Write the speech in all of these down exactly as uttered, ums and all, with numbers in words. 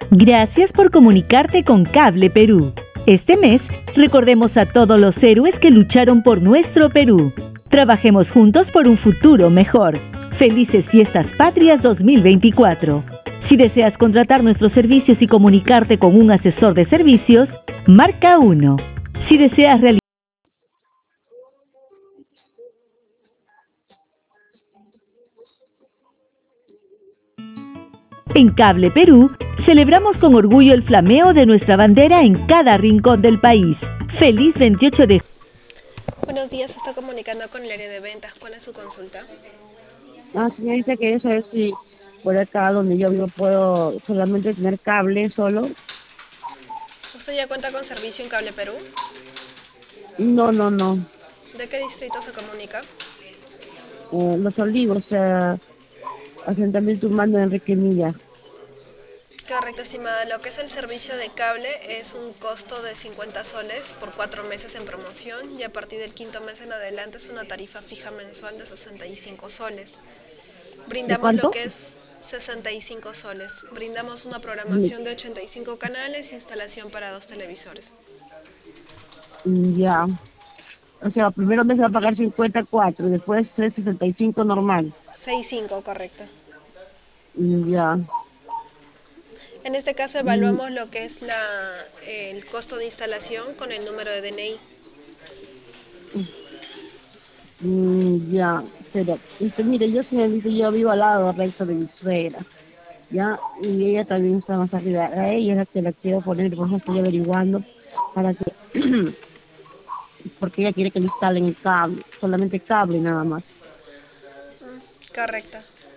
Gracias por comunicarte con Cable Perú. Este mes, recordemos a todos los héroes que lucharon por nuestro Perú. Trabajemos juntos por un futuro mejor. Felices Fiestas Patrias dos mil veinticuatro. Si deseas contratar nuestros servicios y comunicarte con un asesor de servicios, marca uno. Si deseas realizar En Cable Perú, celebramos con orgullo el flameo de nuestra bandera en cada rincón del país. Feliz veintiocho de Buenos días, se está comunicando con el área de ventas. ¿Cuál es su consulta? Ah, señorita, quería saber si por acá donde yo vivo puedo solamente tener cable solo. ¿Usted ya cuenta con servicio en Cable Perú? No, no, no. ¿De qué distrito se comunica? Eh, Los Olivos, eh, asentamiento humano de Enrique Milla. Correcto, estimada. Lo que es el servicio de cable es un costo de cincuenta soles por cuatro meses en promoción y a partir del quinto mes en adelante es una tarifa fija mensual de sesenta y cinco soles. ¿De Brindamos lo cuánto? que es sesenta y cinco soles. Brindamos una Mm, programación de ochenta y cinco canales e instalación para dos televisores. mm, Ya. O sea, primero me se va a pagar cincuenta y cuatro y después trescientos sesenta y cinco normal. sesenta y cinco, correcto. Mm, Ya. En este caso Mm, evaluamos lo que es la, el costo de instalación con el número de D N I. mm, Ya. Pero, este, mire, yo señorita, yo vivo al lado recto de mi suegra. Ya, y ella también está más arriba. A ella es la que la quiero poner, por eso estoy averiguando para que, porque ella quiere que le instalen el cable, solamente cable nada más. Correcto.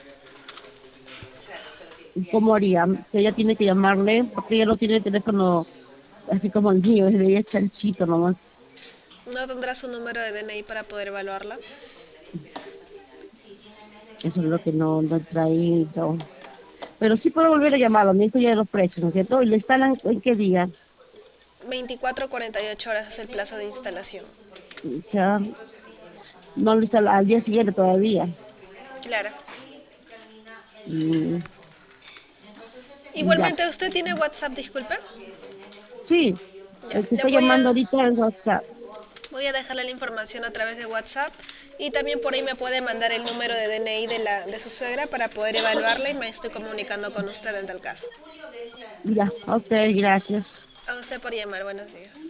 ¿Y ¿Cómo haría? Que ella tiene que llamarle, porque ella no tiene teléfono así como el mío, es de ella chanchito nomás. ¿No tendrá su número de D N I para poder evaluarla? Eso es lo que no, no he traído. Pero sí puedo volver a llamarlo, me dijo ya de los precios, ¿no es cierto? ¿Y le instalan en qué día? veinticuatro a cuarenta y ocho horas es el plazo de instalación. O sea, no lo instalan al día siguiente todavía. Claro. Mm, ya. Igualmente, ¿usted tiene WhatsApp, disculpe? Sí, Ya, el que le está voy llamando a, ahorita es WhatsApp. voy a dejarle la información a través de WhatsApp y también por ahí me puede mandar el número de D N I de, la, de su suegra para poder evaluarla y me estoy comunicando con usted en tal caso. Ya, ok, gracias. A usted por llamar, buenos días.